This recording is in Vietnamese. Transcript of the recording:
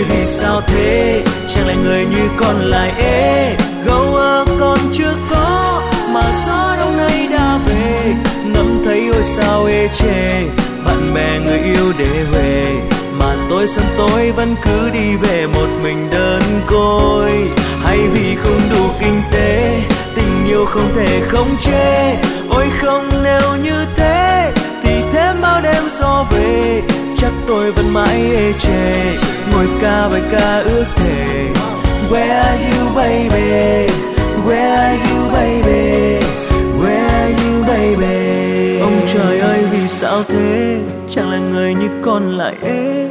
vì sao thế? Chẳng lẽ người như con lại ế? Gâu ơ con chưa có mà gió đông nay đã về. Ngắm thấy ôi sao ê chề, bạn bè người yêu để về mà tôi sớm tối vẫn cứ đi về một mình đơn côi. Hay vì không đủ kinh tế, tình yêu không thể khống chế. Ôi không, nếu như thế thì thêm bao đêm gió về, chắc tôi vẫn mãi ê chề ngồi ca bài ca ước thề. Where are you baby? Where are you baby? Where are you baby? Ông trời ơi vì sao thế? Chẳng là người như con lại ế.